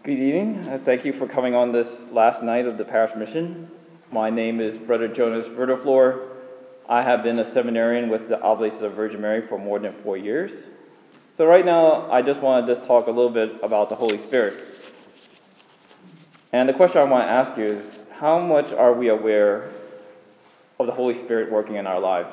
Good evening. Thank you for coming on this last night of the parish mission. My name is Brother Jonas Verderfloor. I have been a seminarian with the Oblates of the Virgin Mary for more than 4 years. So right now, I just want to talk a little bit about the Holy Spirit. And the question I want to ask you is, how much are we aware of the Holy Spirit working in our lives?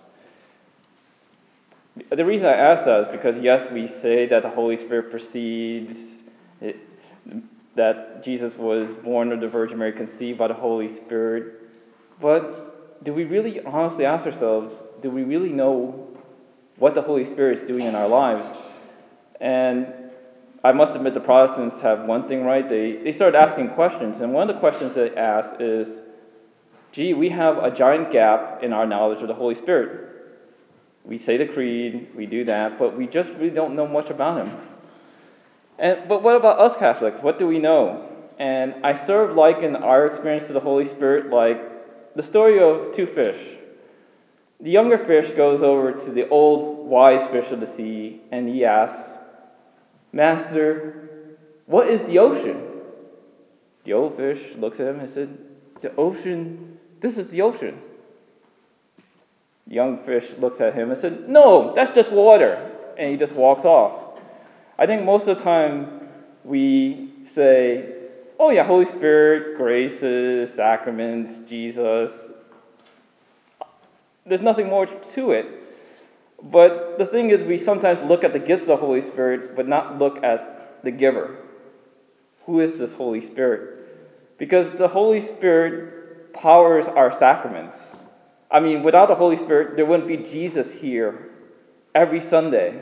The reason I ask that is because, yes, we say that the Holy Spirit precedes, that Jesus was born of the Virgin Mary, conceived by the Holy Spirit. But do we really honestly ask ourselves, do we really know what the Holy Spirit is doing in our lives? And I must admit the Protestants have one thing right. They started asking questions. And one of the questions they ask is, we have a giant gap in our knowledge of the Holy Spirit. We say the creed, we do that, but we just really don't know much about him. But what about us Catholics? What do we know? And I sort of liken our experience to the Holy Spirit like the story of two fish. The younger fish goes over to the old wise fish of the sea, and he asks, "Master, what is the ocean?" The old fish looks at him and said, "The ocean, this is the ocean." The young fish looks at him and said, "No, that's just water." And he just walks off. I think most of the time we say, "Oh yeah, Holy Spirit, graces, sacraments, Jesus." There's nothing more to it. But the thing is, we sometimes look at the gifts of the Holy Spirit, but not look at the giver. Who is this Holy Spirit? Because the Holy Spirit powers our sacraments. I mean, without the Holy Spirit, there wouldn't be Jesus here every Sunday.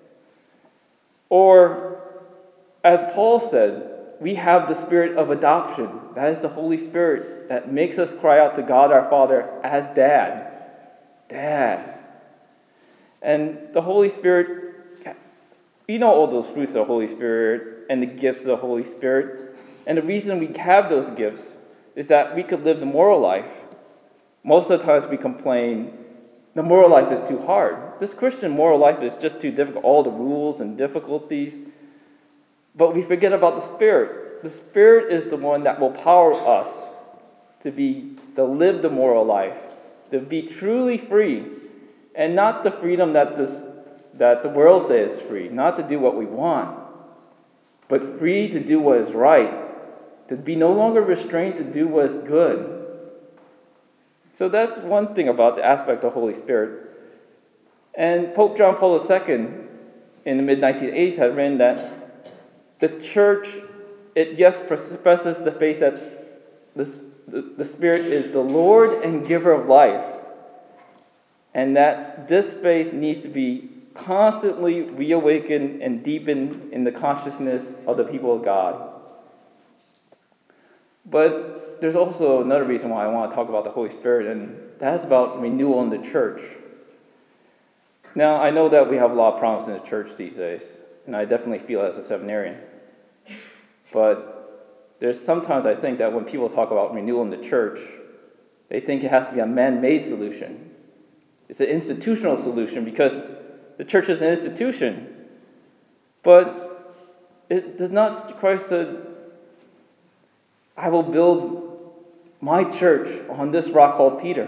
Or, as Paul said, we have the spirit of adoption. That is the Holy Spirit that makes us cry out to God our Father as Dad. Dad. And the Holy Spirit, you know all those fruits of the Holy Spirit and the gifts of the Holy Spirit. And the reason we have those gifts is that we could live the moral life. Most of the times we complain, the moral life is too hard. This Christian moral life is just too difficult, all the rules and difficulties. But we forget about the Spirit. The Spirit is the one that will power us to live the moral life, to be truly free, and not the freedom that the world says is free, not to do what we want, but free to do what is right, to be no longer restrained to do what is good. So that's one thing about the aspect of the Holy Spirit. And Pope John Paul II in the mid-1980s had written that the Church, professes the faith that the Spirit is the Lord and giver of life, and that this faith needs to be constantly reawakened and deepened in the consciousness of the people of God. But there's also another reason why I want to talk about the Holy Spirit, and that's about renewal in the church. Now, I know that we have a lot of problems in the church these days, and I definitely feel it as a seminarian. But there's sometimes I think that when people talk about renewal in the church, they think it has to be a man-made solution. It's an institutional solution because the church is an institution. But it does not, Christ said, "I will build my church on this rock called Peter."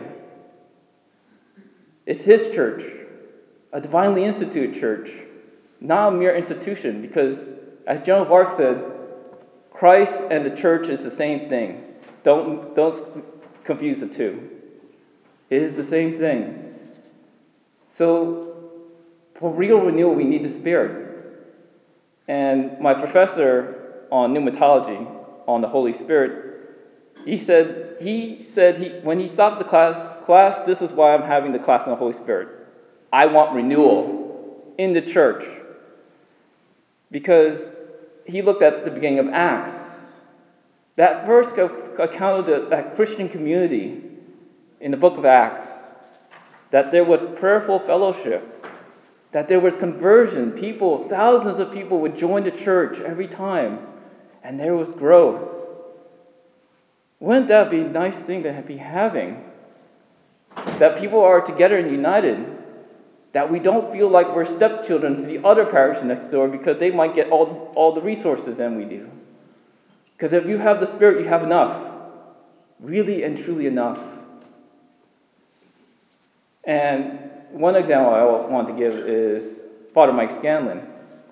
It's his church, a divinely instituted church, not a mere institution, because as Joan of Arc said, Christ and the church is the same thing. Don't confuse the two. It is the same thing. So for real renewal, we need the Spirit. And my professor on pneumatology, on the Holy Spirit, he said when he stopped the class, this is why I'm having the class on the Holy Spirit. I want renewal in the church. Because he looked at the beginning of Acts. That first account of that Christian community in the book of Acts, that there was prayerful fellowship, that there was conversion. Thousands of people would join the church every time, and there was growth. Wouldn't that be a nice thing to be having? That people are together and united. That we don't feel like we're stepchildren to the other parish next door because they might get all the resources than we do. Because if you have the Spirit, you have enough. Really and truly enough. And one example I want to give is Father Mike Scanlon.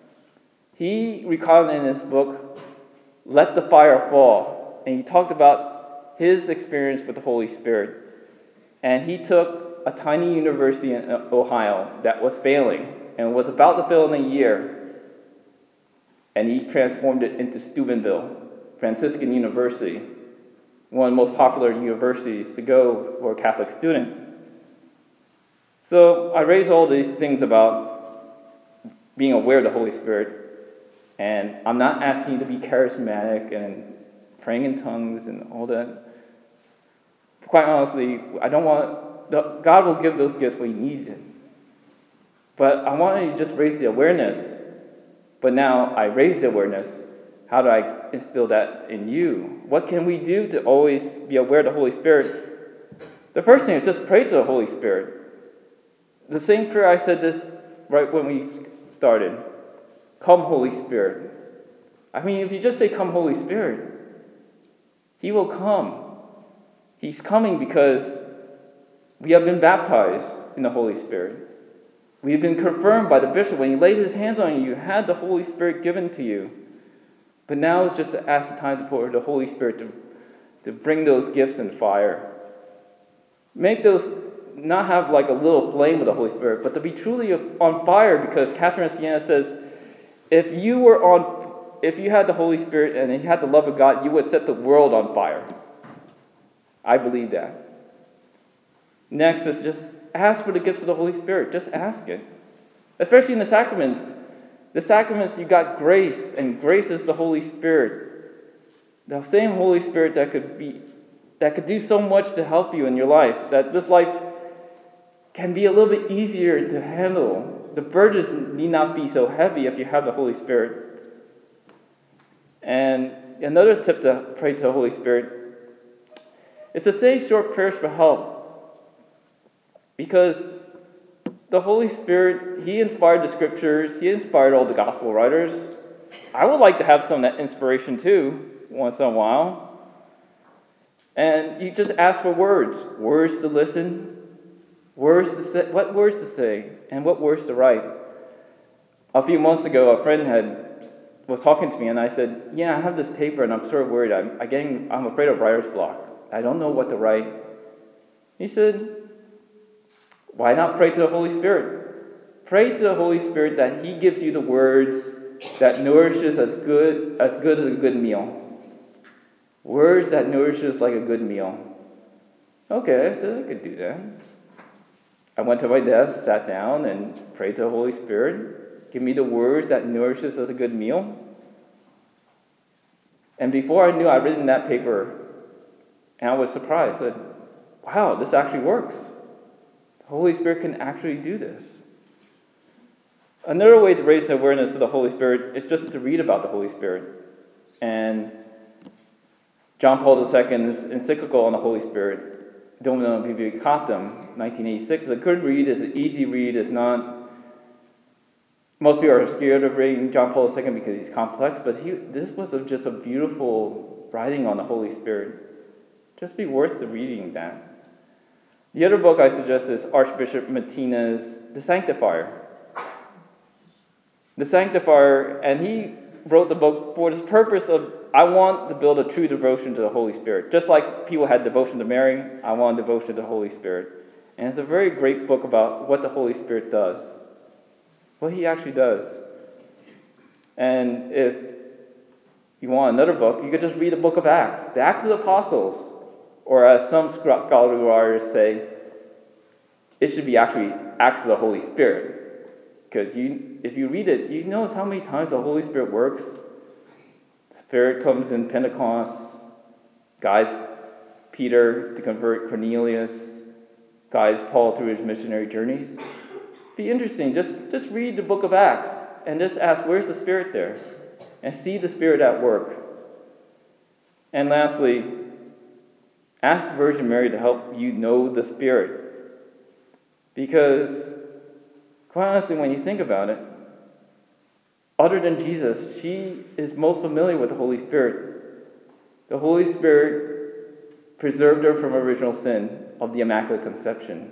He recorded in his book, Let the Fire Fall, and he talked about his experience with the Holy Spirit. And he took a tiny university in Ohio that was failing and was about to fail in a year, and he transformed it into Steubenville Franciscan University, one of the most popular universities to go for a Catholic student. So I raise all these things about being aware of the Holy Spirit, and I'm not asking you to be charismatic and praying in tongues and all that. Quite honestly, I don't want, God will give those gifts when He needs it. But I want you to just raise the awareness. But now I raise the awareness. How do I instill that in you? What can we do to always be aware of the Holy Spirit? The first thing is just pray to the Holy Spirit. The same prayer I said this right when we started. Come, Holy Spirit. I mean, if you just say, come, Holy Spirit, He will come. He's coming because we have been baptized in the Holy Spirit. We've been confirmed by the bishop. When He laid His hands on you, you had the Holy Spirit given to you. But now it's just to ask the time for the Holy Spirit to bring those gifts in fire. Make those not have like a little flame of the Holy Spirit, but to be truly on fire, because Catherine of Siena says, if you had the Holy Spirit and you had the love of God, you would set the world on fire. I believe that. Next is just ask for the gifts of the Holy Spirit. Just ask it. Especially in the sacraments. The sacraments, you got grace, and grace is the Holy Spirit. The same Holy Spirit that could do so much to help you in your life, that this life can be a little bit easier to handle. The burdens need not be so heavy if you have the Holy Spirit. And another tip to pray to the Holy Spirit is to say short prayers for help. Because the Holy Spirit, He inspired the scriptures, He inspired all the gospel writers. I would like to have some of that inspiration too, once in a while. And you just ask for words to listen, words to say, what words to say, and what words to write. A few months ago, a friend was talking to me, and I said, yeah, I have this paper, and I'm sort of worried. I'm afraid of writer's block. I don't know what to write. He said, why not pray to the Holy Spirit? Pray to the Holy Spirit that He gives you the words that nourishes as good as a good meal. Words that nourishes like a good meal. Okay, I said I could do that. I went to my desk, sat down, and prayed to the Holy Spirit. Give me the words that nourishes as a good meal. And before I knew, I'd written that paper, and I was surprised. I said, wow, this actually works. The Holy Spirit can actually do this. Another way to raise the awareness of the Holy Spirit is just to read about the Holy Spirit. And John Paul II's encyclical on the Holy Spirit, Domino Vivificatum, 1986, is a good read, is an easy read, it's not... Most people are scared of reading John Paul II because he's complex, but this was just a beautiful writing on the Holy Spirit. Just be worth the reading that. The other book I suggest is Archbishop Matina's The Sanctifier. The Sanctifier, and he wrote the book for this purpose of, I want to build a true devotion to the Holy Spirit. Just like people had devotion to Mary, I want devotion to the Holy Spirit. And it's a very great book about what the Holy Spirit does. What He actually does. And if you want another book, you could just read the book of Acts. The Acts of the Apostles. Or as some scholarly writers say, it should be actually Acts of the Holy Spirit. Because if you read it, you notice how many times the Holy Spirit works. The Spirit comes in Pentecost, guides Peter to convert Cornelius, guides Paul through his missionary journeys. Be interesting. Just read the book of Acts and just ask, where's the Spirit there? And see the Spirit at work. And lastly, ask the Virgin Mary to help you know the Spirit. Because, quite honestly, when you think about it, other than Jesus, she is most familiar with the Holy Spirit. The Holy Spirit preserved her from original sin of the Immaculate Conception.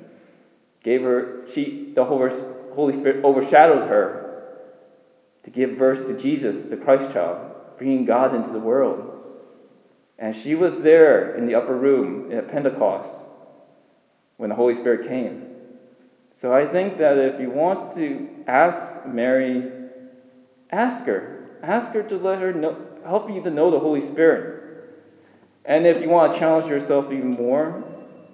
The Holy Spirit overshadowed her to give birth to Jesus, the Christ child, bringing God into the world. And she was there in the upper room at Pentecost when the Holy Spirit came. So I think that if you want to ask Mary, ask her. Ask her to let her help you to know the Holy Spirit. And if you want to challenge yourself even more,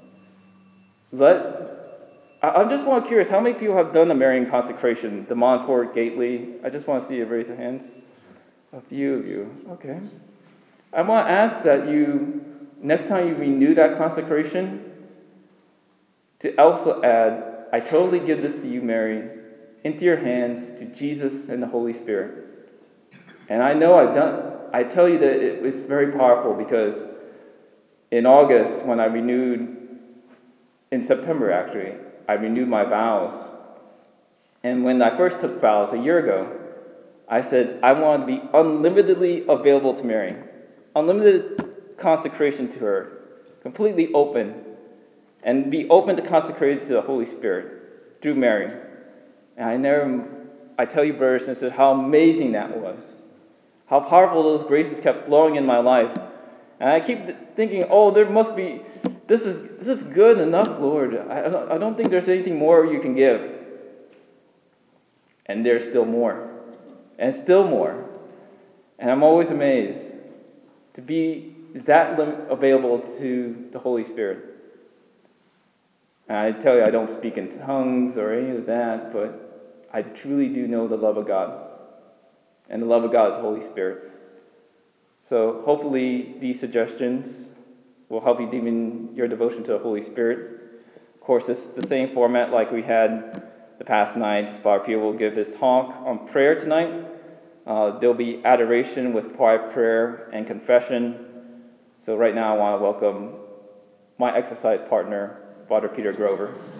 I'm just curious, how many people have done the Marian consecration? De Montfort, Gately? I just want to see you raise your hands. A few of you. Okay. I want to ask that you, next time you renew that consecration, to also add, I totally give this to you, Mary, into your hands, to Jesus and the Holy Spirit. And I know I tell you that it was very powerful, because in August, when I renewed, in September actually, I renewed my vows. And when I first took vows a year ago, I said I want to be unlimitedly available to Mary, unlimited consecration to her, completely open, and be open to consecrated to the Holy Spirit through Mary. And I tell you, brothers and sisters, how amazing that was. How powerful those graces kept flowing in my life. And I keep thinking, this is good enough, Lord. I don't think there's anything more you can give. And there's still more. And still more. And I'm always amazed to be that available to the Holy Spirit. And I tell you, I don't speak in tongues or any of that, but I truly do know the love of God. And the love of God is the Holy Spirit. So hopefully these suggestions will help you deepen your devotion to the Holy Spirit. Of course, it's the same format like we had the past nights. Father Peter will give his talk on prayer tonight. There'll be adoration with quiet prayer and confession. So right now I want to welcome my exercise partner, Father Peter Grover.